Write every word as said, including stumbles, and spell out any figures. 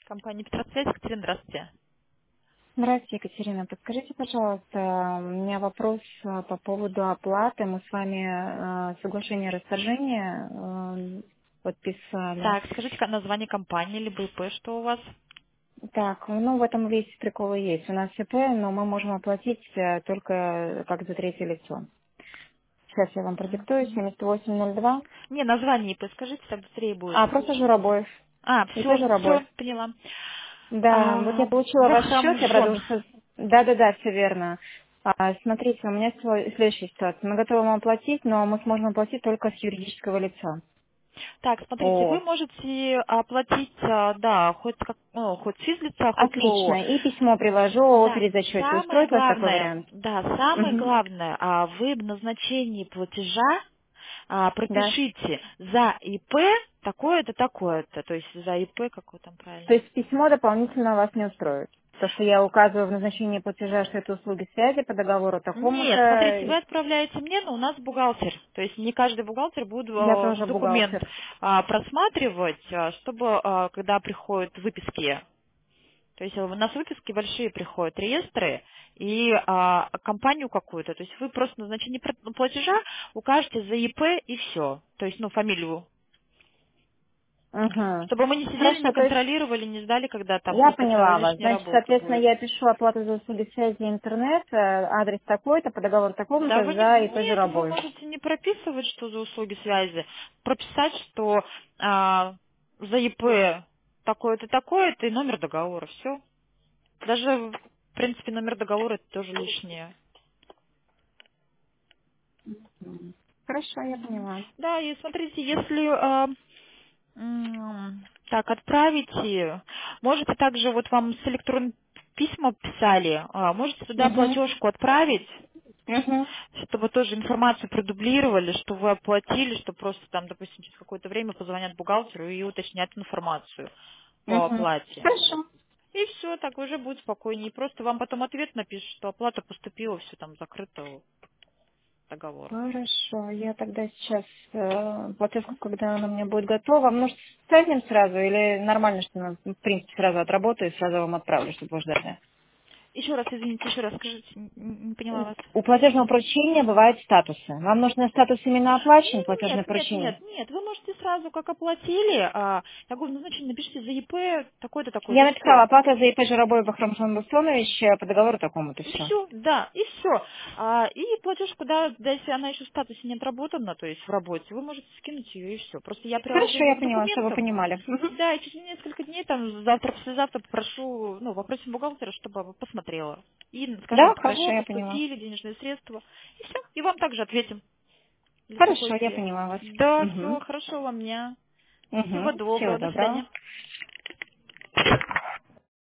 Компания Петросвязь. Екатерина, здравствуйте. Здравствуйте, Екатерина. Подскажите, пожалуйста, у меня вопрос э, по поводу оплаты. Мы с вами э, соглашение расторжения э, подписали. Так, скажите ка- название компании, либо ИП, что у вас? Так, ну в этом весь прикол и есть. У нас ИП, но мы можем оплатить э, только как за третье лицо. Сейчас я вам продиктую. Мгм. семьдесят восемь ноль два. Не, название ИП скажите, так быстрее будет. А, просто Журобоев. А, ИП все, Журобоев. все, поняла. Да, вот я А, получила ваш счет, я, правда, Вахрамжон. уже... со- Да-да-да, все верно. А, смотрите, у меня сво- следующая ситуация. Мы готовы вам оплатить, но мы сможем оплатить только с юридического лица. Так, смотрите, О, вы можете оплатить, а, да, хоть, как, ну, хоть физлица, хоть ООО. отлично. И письмо приложу о Так, перезачете. самое Устроит вас такой главное, вариант? да, самое Угу. главное, а, вы в назначении платежа а, Да. пропишите за ИП такое-то, такое-то, то есть за ИП, какое там То правильно. есть письмо дополнительно вас не устроит? То, что я указываю в назначении платежа, что это услуги связи по договору Нет, смотрите, такому-то. вы отправляете мне, но у нас бухгалтер. То есть не каждый бухгалтер будет Я э, тоже документ бухгалтер. а, просматривать, а, чтобы, а, когда приходят выписки, то есть у нас выписки большие приходят, реестры, и а, компанию какую-то. То есть вы просто в назначении пр- платежа укажете за ИП и все. То есть, ну, фамилию. Угу. Чтобы мы не сидели, не Хорошо, то есть контролировали, не ждали, когда там я какая-то поняла вас. лишняя Значит, работа соответственно, будет. я пишу оплату за услуги связи и интернет, э, адрес такой-то, по договору Да, такому-то вы не, за ИП нет, вы Журобоев. можете не прописывать, что за услуги связи, прописать, что а, за ИП такое-то, такое-то и номер договора, все. Даже, в принципе, номер договора это тоже лишнее. Мгм. Хорошо, я Мгм. поняла. Да, и смотрите, если а, м, так отправите, можете также, вот вам с электронным письма писали, а, можете туда Угу. платежку отправить, Угу. чтобы тоже информацию продублировали, что вы оплатили, что просто там, допустим, через какое-то время позвонят бухгалтеру и уточнят информацию по Угу. оплате. Хорошо. И все, так уже будет спокойнее. Просто вам потом ответ напишет, что оплата поступила, все там закрыто договор. Хорошо, я тогда сейчас э, платежку, когда она мне будет готова. Может, ставим сразу или нормально, что она, в принципе, сразу отработаю и сразу вам отправлю, чтобы вы ждали? Еще раз, извините, еще раз скажите, не, не поняла вас. У платежного поручения бывают статусы. Вам нужен статус именно оплачен, платежное Нет, нет, поручение? нет, нет. Вы можете сразу, как оплатили, а, я говорю, назначение напишите за ИП такой-то, такой-то, Я и написала все. оплата за ИП Журобой Бахрам Бахромович по договору такому-то И все. все, да, и все. А, и платежку, да, да, если она еще в статусе не отработана, то есть в работе, вы можете скинуть ее и все. Просто я Хорошо, приложение я к поняла, что вы документам, понимали. Мгм. да, и через несколько дней, там, завтра, послезавтра попрошу, ну, попросим бухгалтера, чтобы посмотрела. И скажем, Да, от хорошо, кого я поняла. поступили денежные средства. И все. И вам также ответим для Хорошо, я спокойствия. поняла вас. Да, все, Угу. хорошего вам дня. Всего Угу. Всего доброго, до доброго. свидания.